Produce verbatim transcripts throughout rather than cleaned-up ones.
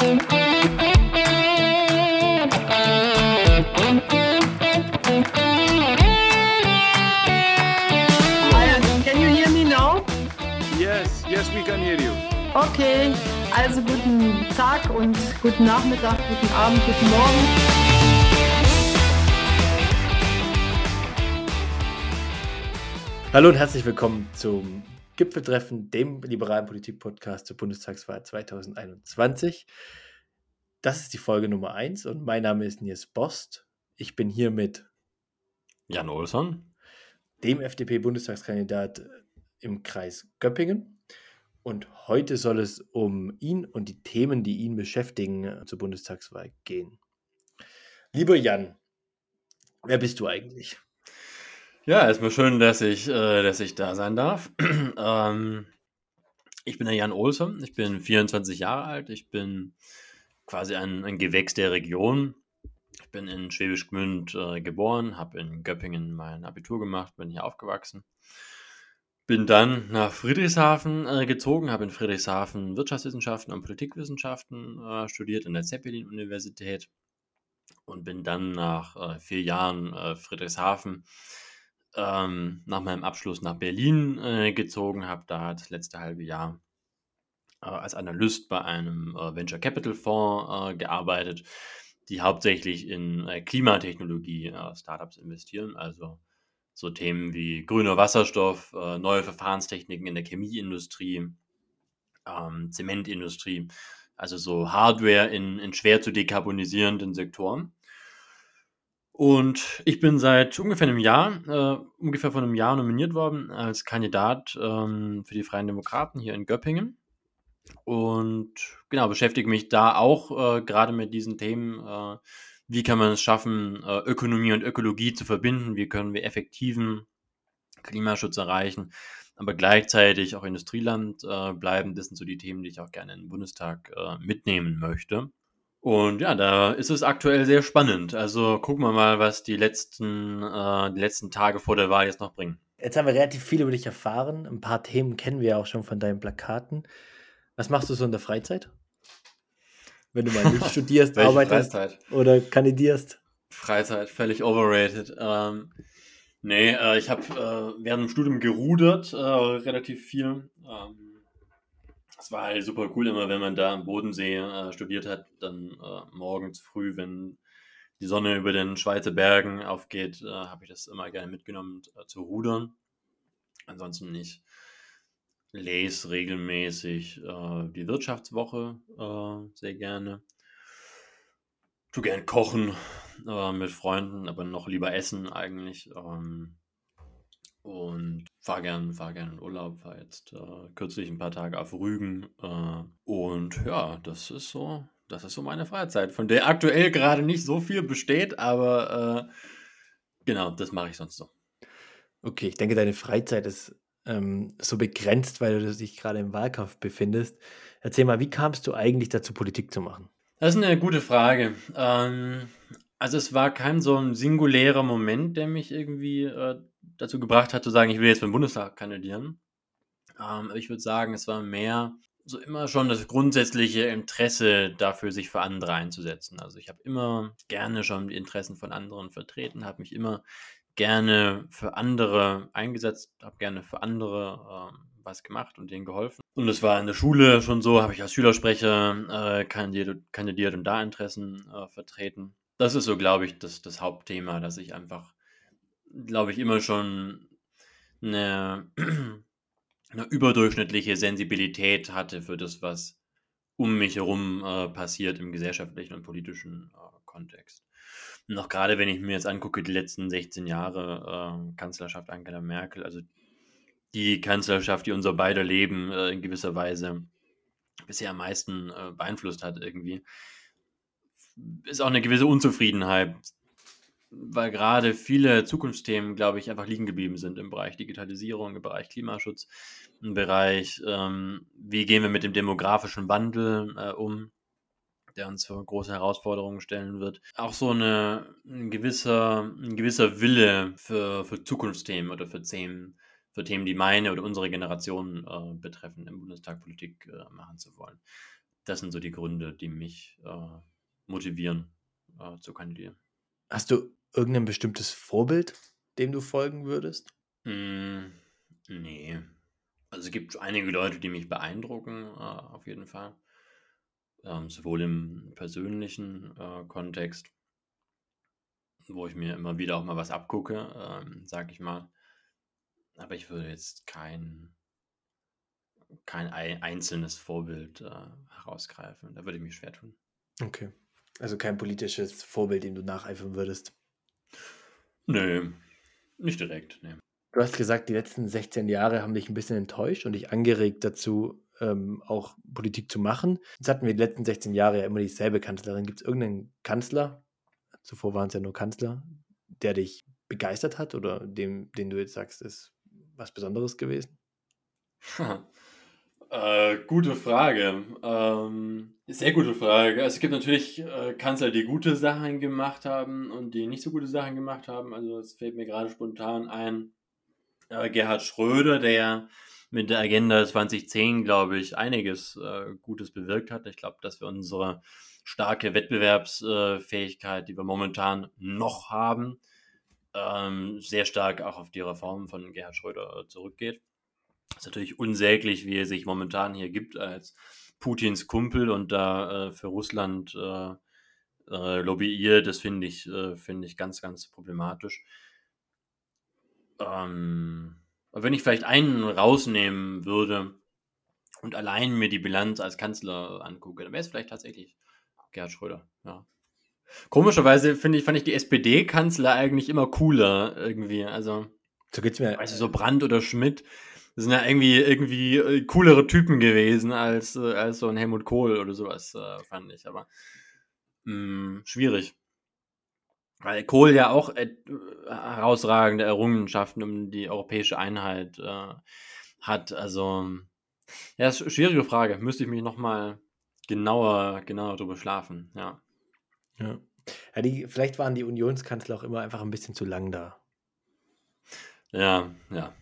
Can you hear me now? Yes, yes, we can hear you. Okay, also guten Tag und guten Nachmittag, guten Abend, guten Morgen. Hallo und herzlich willkommen zum Gipfeltreffen, dem liberalen Politik-Podcast zur Bundestagswahl zwanzig einundzwanzig. Das ist die Folge Nummer eins und mein Name ist Nils Bost. Ich bin hier mit Jan Olsson, dem F D P-Bundestagskandidat im Kreis Göppingen. Und heute soll es um ihn und die Themen, die ihn beschäftigen, zur Bundestagswahl gehen. Lieber Jan, wer bist du eigentlich? Ja, erstmal schön, dass ich, äh, dass ich da sein darf. ähm, ich bin der Jan Olsson, ich bin vierundzwanzig Jahre alt, ich bin quasi ein, ein Gewächs der Region. Ich bin in Schwäbisch Gmünd äh, geboren, habe in Göppingen mein Abitur gemacht, bin hier aufgewachsen. Bin dann nach Friedrichshafen äh, gezogen, habe in Friedrichshafen Wirtschaftswissenschaften und Politikwissenschaften äh, studiert in der Zeppelin-Universität und bin dann nach äh, vier Jahren äh, Friedrichshafen ähm, nach meinem Abschluss nach Berlin äh, gezogen, habe da das letzte halbe Jahr äh, als Analyst bei einem äh, Venture Capital Fonds äh, gearbeitet, die hauptsächlich in äh, Klimatechnologie äh, Startups investieren, also so Themen wie grüner Wasserstoff, äh, neue Verfahrenstechniken in der Chemieindustrie, ähm, Zementindustrie, also so Hardware in, in schwer zu dekarbonisierenden Sektoren. Und ich bin seit ungefähr einem Jahr, äh, ungefähr vor einem Jahr nominiert worden als Kandidat ähm, für die Freien Demokraten hier in Göppingen. Und genau, beschäftige mich da auch äh, gerade mit diesen Themen. Äh, wie kann man es schaffen, äh, Ökonomie und Ökologie zu verbinden? Wie können wir effektiven Klimaschutz erreichen, aber gleichzeitig auch Industrieland äh, bleiben? Das sind so die Themen, die ich auch gerne in den Bundestag äh, mitnehmen möchte. Und ja, da ist es aktuell sehr spannend. Also gucken wir mal, was die letzten, äh, die letzten Tage vor der Wahl jetzt noch bringen. Jetzt haben wir relativ viel über dich erfahren. Ein paar Themen kennen wir auch schon von deinen Plakaten. Was machst du so in der Freizeit? Wenn du mal nicht studierst, Welche arbeitest Freizeit? oder kandidierst? Freizeit, völlig overrated. Ähm, nee, äh, ich habe äh, während dem Studium gerudert, äh, relativ viel. Ähm, es war halt super cool immer, wenn man da am Bodensee äh, studiert hat, dann äh, morgens früh, wenn die Sonne über den Schweizer Bergen aufgeht, äh, habe ich das immer gerne mitgenommen äh, zu rudern. Ansonsten nicht. Lese regelmäßig äh, die Wirtschaftswoche äh, sehr gerne. Tu gern kochen äh, mit Freunden, aber noch lieber essen eigentlich. Ähm, und fahr gern, fahr gern in Urlaub, war jetzt äh, kürzlich ein paar Tage auf Rügen. Äh, und ja, das ist so, das ist so meine Freizeit, von der aktuell gerade nicht so viel besteht, aber äh, genau, das mache ich sonst so. Okay, ich denke, deine Freizeit ist ähm, so begrenzt, weil du dich gerade im Wahlkampf befindest. Erzähl mal, wie kamst du eigentlich dazu, Politik zu machen? Das ist eine gute Frage. Ähm, also es war kein so ein singulärer Moment, der mich irgendwie äh, dazu gebracht hat, zu sagen, ich will jetzt für den Bundestag kandidieren. Ähm, aber ich würde sagen, es war mehr so immer schon das grundsätzliche Interesse dafür, sich für andere einzusetzen. Also ich habe immer gerne schon die Interessen von anderen vertreten, habe mich immer gerne für andere eingesetzt, habe gerne für andere ähm, was gemacht und denen geholfen. Und es war in der Schule schon so, habe ich als Schülersprecher äh, kandidiert, kandidiert und da Interessen äh, vertreten. Das ist so, glaube ich, das, das Hauptthema, dass ich einfach, glaube ich, immer schon eine, eine überdurchschnittliche Sensibilität hatte für das, was um mich herum äh, passiert im gesellschaftlichen und politischen äh, Kontext. Und auch gerade wenn ich mir jetzt angucke, die letzten sechzehn Jahre äh, Kanzlerschaft Angela Merkel, also die Kanzlerschaft, die unser beider Leben äh, in gewisser Weise bisher am meisten äh, beeinflusst hat irgendwie, ist auch eine gewisse Unzufriedenheit, weil gerade viele Zukunftsthemen, glaube ich, einfach liegen geblieben sind im Bereich Digitalisierung, im Bereich Klimaschutz, im Bereich, ähm, wie gehen wir mit dem demografischen Wandel äh, um, der uns vor große Herausforderungen stellen wird. Auch so eine, ein, gewisser, ein gewisser Wille für, für Zukunftsthemen oder für Themen, für Themen, die meine oder unsere Generation äh, betreffen, im Bundestag Politik äh, machen zu wollen. das sind so die Gründe, die mich äh, motivieren, äh, zu kandidieren. Hast du irgendein bestimmtes Vorbild, dem du folgen würdest? Mm, nee. Also es gibt einige Leute, die mich beeindrucken, äh, auf jeden Fall. Ähm, sowohl im persönlichen äh, Kontext, wo ich mir immer wieder auch mal was abgucke, ähm, sag ich mal. Aber ich würde jetzt kein, kein ei- einzelnes Vorbild äh, herausgreifen. Da würde ich mich schwer tun. Okay. Also kein politisches Vorbild, dem du nacheifern würdest. Nö, nicht direkt, nee. Du hast gesagt, die letzten sechzehn Jahre haben dich ein bisschen enttäuscht und dich angeregt dazu, ähm, auch Politik zu machen. Jetzt hatten wir die letzten sechzehn Jahre ja immer dieselbe Kanzlerin. Gibt es irgendeinen Kanzler, zuvor waren es ja nur Kanzler, der dich begeistert hat oder dem, den du jetzt sagst, ist was Besonderes gewesen? Äh, gute Frage. Ähm, sehr gute Frage. Also es gibt natürlich äh, Kanzler, die gute Sachen gemacht haben und die nicht so gute Sachen gemacht haben. Also es fällt mir gerade spontan ein, äh, Gerhard Schröder, der mit der Agenda zwanzig zehn, glaube ich, einiges äh, Gutes bewirkt hat. Ich glaube, dass wir unsere starke Wettbewerbsfähigkeit, die wir momentan noch haben, ähm, sehr stark auch auf die Reformen von Gerhard Schröder äh, zurückgeht. Ist natürlich unsäglich, wie er sich momentan hier gibt als Putins Kumpel und da äh, für Russland äh, äh, lobbyiert. Das finde ich, äh, finde ich ganz, ganz problematisch. Ähm, aber wenn ich vielleicht einen rausnehmen würde und allein mir die Bilanz als Kanzler angucke, dann wäre es vielleicht tatsächlich Gerhard Schröder. Ja. Komischerweise finde ich, fand ich die S P D-Kanzler eigentlich immer cooler irgendwie. Also, So geht's mir. weißt du, so Brandt oder Schmidt, das sind ja irgendwie, irgendwie äh, coolere Typen gewesen als, äh, als so ein Helmut Kohl oder sowas, äh, fand ich. Aber mh, schwierig. Weil Kohl ja auch äh, herausragende Errungenschaften um die europäische Einheit äh, hat. Also, ja, ist eine schwierige Frage. Müsste ich mich nochmal genauer, genauer drüber schlafen. Ja. Ja. Ja, die, vielleicht waren die Unionskanzler auch immer einfach ein bisschen zu lang da. Ja, ja.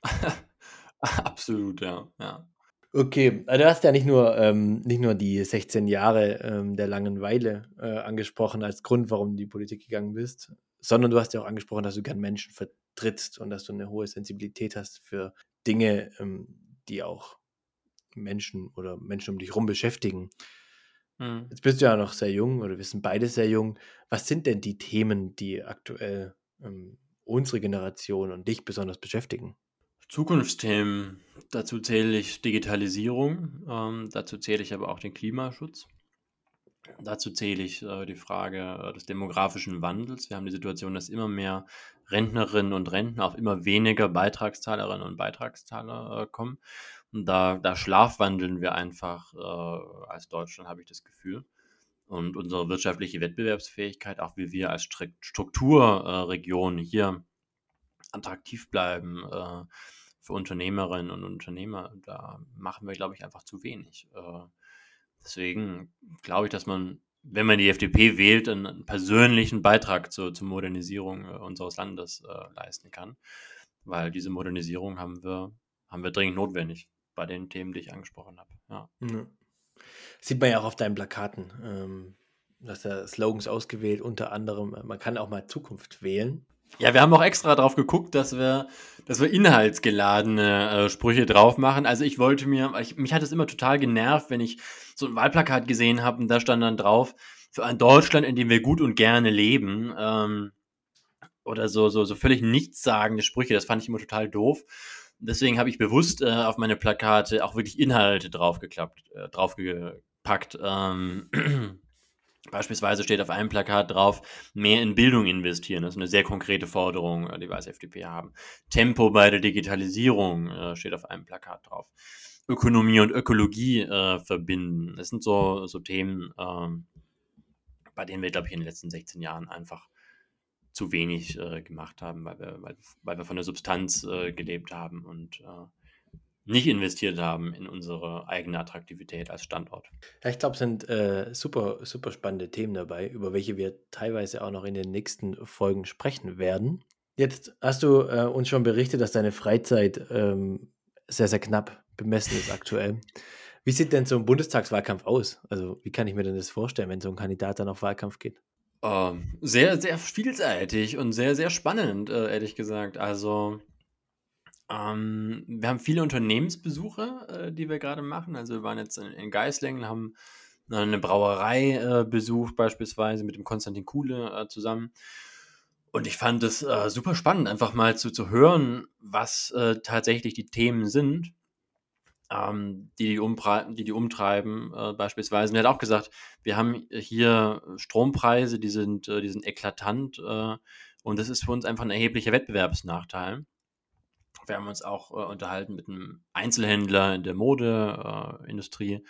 Absolut, ja, ja. Okay, also du hast ja nicht nur, ähm, nicht nur die sechzehn Jahre ähm, der Langeweile äh, angesprochen als Grund, warum du in die Politik gegangen bist, sondern du hast ja auch angesprochen, dass du gern Menschen vertrittst und dass du eine hohe Sensibilität hast für Dinge, ähm, die auch Menschen oder Menschen um dich herum beschäftigen. Hm. Jetzt bist du ja noch sehr jung oder wir sind beide sehr jung. Was sind denn die Themen, die aktuell ähm, unsere Generation und dich besonders beschäftigen? Zukunftsthemen, dazu zähle ich Digitalisierung, ähm, dazu zähle ich aber auch den Klimaschutz. Dazu zähle ich äh, die Frage äh, des demografischen Wandels. Wir haben die Situation, dass immer mehr Rentnerinnen und Rentner auf immer weniger Beitragszahlerinnen und Beitragszahler äh, kommen. Und da, da schlafwandeln wir einfach äh, als Deutschland, habe ich das Gefühl. Und unsere wirtschaftliche Wettbewerbsfähigkeit, auch wie wir als Stru- Strukturregion hier attraktiv bleiben äh, für Unternehmerinnen und Unternehmer, da machen wir, glaube ich, einfach zu wenig. Äh, deswegen glaube ich, dass man, wenn man die F D P wählt, einen, einen persönlichen Beitrag zur, zur Modernisierung äh, unseres Landes äh, leisten kann, weil diese Modernisierung haben wir, haben wir dringend notwendig bei den Themen, die ich angesprochen habe. Ja. Ja. Sieht man ja auch auf deinen Plakaten. Ähm, du hast ja Slogans ausgewählt, unter anderem, äh, man kann auch mal Zukunft wählen. Ja, wir haben auch extra drauf geguckt, dass wir, dass wir inhaltsgeladene äh, Sprüche drauf machen. Also ich wollte mir, ich, mich hat es immer total genervt, wenn ich so ein Wahlplakat gesehen habe und da stand dann drauf, für ein Deutschland, in dem wir gut und gerne leben. Ähm, oder so, so, so völlig nichtssagende Sprüche. Das fand ich immer total doof. Deswegen habe ich bewusst äh, auf meine Plakate auch wirklich Inhalte draufgeklappt, äh, draufgepackt. Ähm, Beispielsweise steht auf einem Plakat drauf, mehr in Bildung investieren. Das ist eine sehr konkrete Forderung, die wir als F D P haben. Tempo bei der Digitalisierung äh, steht auf einem Plakat drauf. Ökonomie und Ökologie äh, verbinden. Das sind so, so Themen, ähm, bei denen wir, glaube ich, in den letzten sechzehn Jahren einfach zu wenig äh, gemacht haben, weil wir, weil, weil wir von der Substanz äh, gelebt haben und äh, nicht investiert haben in unsere eigene Attraktivität als Standort. Ja, ich glaube, es sind äh, super, super spannende Themen dabei, über welche wir teilweise auch noch in den nächsten Folgen sprechen werden. Jetzt hast du äh, uns schon berichtet, dass deine Freizeit ähm, sehr, sehr knapp bemessen ist aktuell. Wie sieht denn so ein Bundestagswahlkampf aus? Also wie kann ich mir denn das vorstellen, wenn so ein Kandidat dann auf Wahlkampf geht? Ähm, sehr, sehr vielseitig und sehr, sehr spannend, äh, ehrlich gesagt. Also, ähm, wir haben viele Unternehmensbesuche, äh, die wir gerade machen. Also wir waren jetzt in, in Geislingen, haben äh, eine Brauerei äh, besucht, beispielsweise mit dem Konstantin Kuhle äh, zusammen. Und ich fand es äh, super spannend, einfach mal zu, zu hören, was äh, tatsächlich die Themen sind, ähm, die, die, umprei- die die umtreiben, äh, beispielsweise. Und er hat auch gesagt, wir haben hier Strompreise, die sind, äh, die sind eklatant, äh, und das ist für uns einfach ein erheblicher Wettbewerbsnachteil. Wir haben uns auch äh, unterhalten mit einem Einzelhändler in der Modeindustrie, äh, Industrie,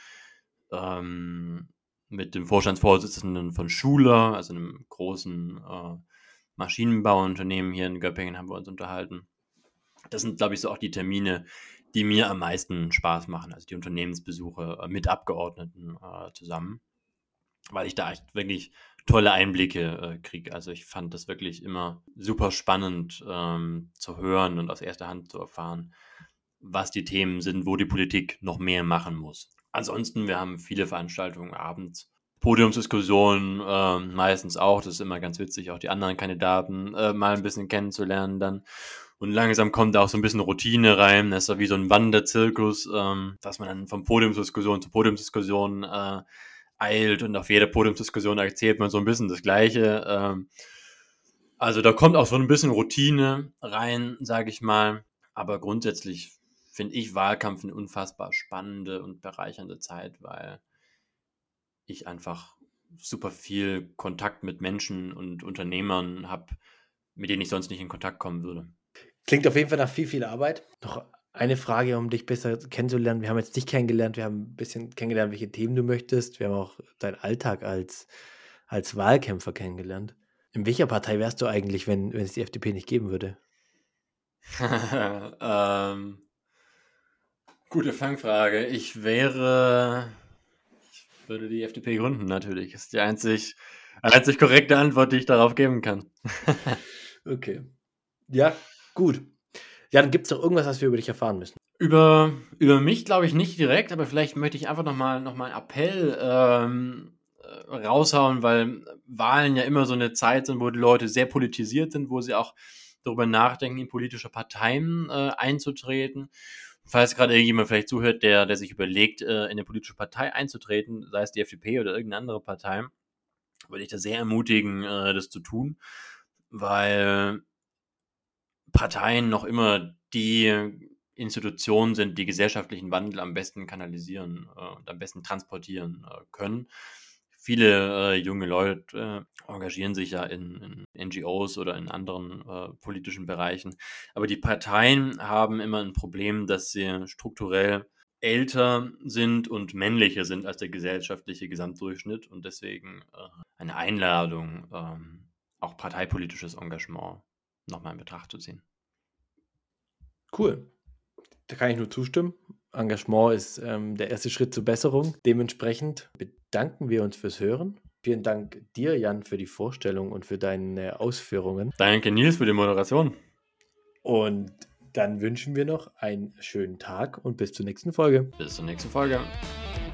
ähm, mit dem Vorstandsvorsitzenden von Schuler, also einem großen äh, Maschinenbauunternehmen hier in Göppingen, haben wir uns unterhalten. Das sind, glaube ich, so auch die Termine, die mir am meisten Spaß machen, also die Unternehmensbesuche äh, mit Abgeordneten äh, zusammen, weil ich da echt wirklich tolle Einblicke äh, kriege. Also ich fand das wirklich immer super spannend ähm, zu hören und aus erster Hand zu erfahren, was die Themen sind, wo die Politik noch mehr machen muss. Ansonsten, wir haben viele Veranstaltungen abends, Podiumsdiskussionen äh, meistens auch. Das ist immer ganz witzig, auch die anderen Kandidaten äh, mal ein bisschen kennenzulernen dann. Und langsam kommt da auch so ein bisschen Routine rein. Das ist so wie so ein Wanderzirkus, ähm, dass man dann von Podiumsdiskussion zu Podiumsdiskussion äh, eilt und auf jeder Podiumsdiskussion erzählt man so ein bisschen das Gleiche. Ähm, also da kommt auch so ein bisschen Routine rein, sage ich mal. Aber grundsätzlich finde ich Wahlkampf eine unfassbar spannende und bereichernde Zeit, weil ich einfach super viel Kontakt mit Menschen und Unternehmern habe, mit denen ich sonst nicht in Kontakt kommen würde. Klingt auf jeden Fall nach viel, viel Arbeit. Noch eine Frage, um dich besser kennenzulernen. Wir haben jetzt dich kennengelernt, wir haben ein bisschen kennengelernt, welche Themen du möchtest. Wir haben auch deinen Alltag als, als Wahlkämpfer kennengelernt. In welcher Partei wärst du eigentlich, wenn, wenn es die F D P nicht geben würde? ähm, gute Fangfrage. Ich wäre, ich würde die F D P gründen, natürlich. Das ist die einzig, einzig korrekte Antwort, die ich darauf geben kann. Okay. Ja, gut. Ja, dann gibt es doch irgendwas, was wir über dich erfahren müssen. Über, über mich glaube ich nicht direkt, aber vielleicht möchte ich einfach nochmal noch mal einen Appell ähm, äh, raushauen, weil Wahlen ja immer so eine Zeit sind, wo die Leute sehr politisiert sind, wo sie auch darüber nachdenken, in politische Parteien äh, einzutreten. Falls gerade irgendjemand vielleicht zuhört, der, der sich überlegt, äh, in eine politische Partei einzutreten, sei es die F D P oder irgendeine andere Partei, würde ich da sehr ermutigen, äh, das zu tun, weil Parteien noch immer die Institutionen sind, die gesellschaftlichen Wandel am besten kanalisieren äh, und am besten transportieren äh, können. Viele äh, junge Leute äh, engagieren sich ja in, in N G Os oder in anderen äh, politischen Bereichen. Aber die Parteien haben immer ein Problem, dass sie strukturell älter sind und männlicher sind als der gesellschaftliche Gesamtdurchschnitt und deswegen äh, eine Einladung, ähm, auch parteipolitisches Engagement nochmal in Betracht zu ziehen. Cool. Da kann ich nur zustimmen. Engagement ist ähm, der erste Schritt zur Besserung. Dementsprechend bedanken wir uns fürs Hören. Vielen Dank dir, Jan, für die Vorstellung und für deine Ausführungen. Danke, Nils, für die Moderation. Und dann wünschen wir noch einen schönen Tag und bis zur nächsten Folge. Bis zur nächsten Folge.